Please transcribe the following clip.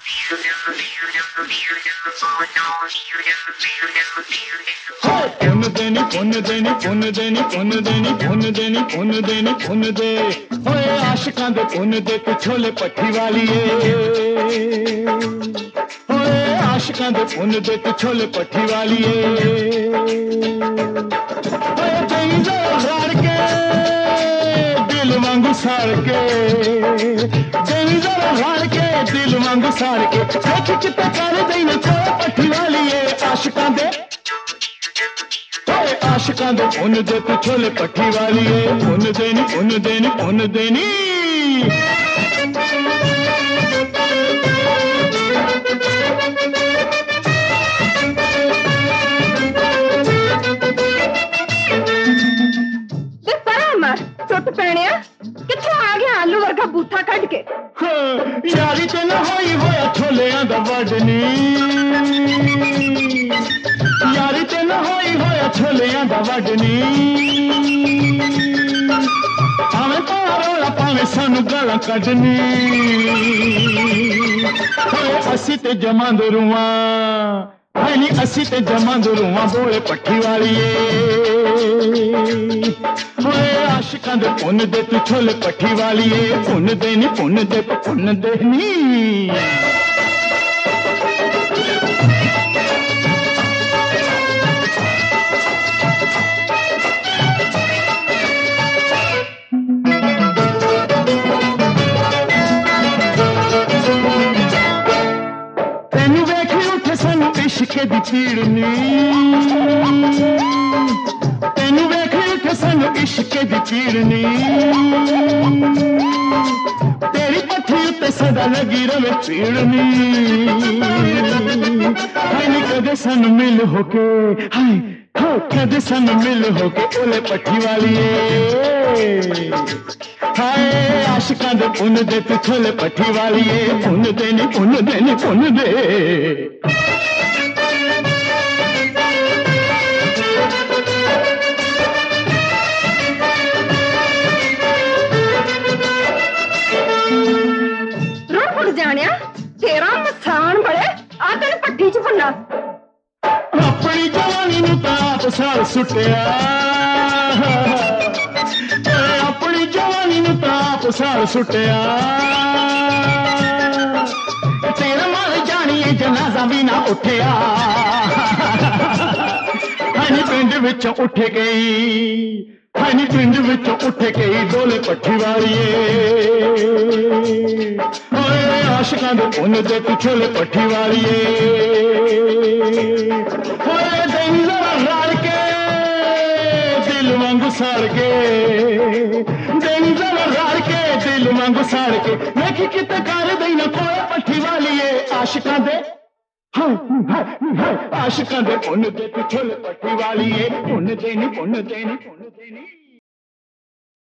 पुन देनी पुन देनी पुन देनी पुन देनी पुन देनी पुन देनी पुन दे होए आशिकां दे पुन दे तू छोले पट्टी वालीए होए आशिकां दे पुन दे तू छोले पट्टी वालीए होए तेरी ज़ार के दिल वांगू साड़ के तेरी ज़ार के दिल वांगू साड़ के देख किते कर देना छोले पट्टी वालीए आशिकां दे आशिकां दे पुन दे तू छोले पट्टी वालीए पुन देनी पुन देनी पुन देनी टुट पैने कित्थों आ गया आलू वर्गा बूथा कट के यारी ते ना होई होया छोलियां दा वडनी यारी ते ना होई होया छोलियां दा वडनी भावें पारोला भावें सानू गालां कढनी असी ते जमांदे रुआं है नी असी ते जमांदे रुआं बोले पट्टी वालीए होए आशिकां दे पुन दे तू छोले पट्टी वालीए पुन देनी पुन दे पुन देनी तेनू वेखी उठे सानू इश्के दी पीड़नी तेनू वेखी उठे सानू इश्के दी पीड़नी तेरी पट्टी उत्ते सदा लगी रवे पीड़नी हाय नी कदे सानू मिल होके हाय कदे सानू मिल होके ओले पट्टी वालीए हाय आशिकां दे पुन दे तू छोले पट्टी वालीए पुन देनी पुन देनी पुन दे जानिया तेरा मसान बड़े आ तेरे पट्टी च फन्ना अपनी जवानी नू ताप साल सुटिया अपनी जवानी नू ताप साल सुटिया तेरा मर जानी जनाजा भी ना उठिया हनी पिंड विचों उठ गई हनी पिंड विचों उठ गई डोले पट्टी वालीए आशिकां दे पुन दे तू छोले पट्टी वालीए होए देनी ज़रा राड़ के दिल वांगू साड़ के देनी ज़रा राड़ के दिल वांगू साड़ के देखी किते कर देना कोई पट्टी वालीए आशिकां दे आशिकां दे पुन दे तू छोले पट्टी वालीए पुन देनी पुन देनी पुन देनी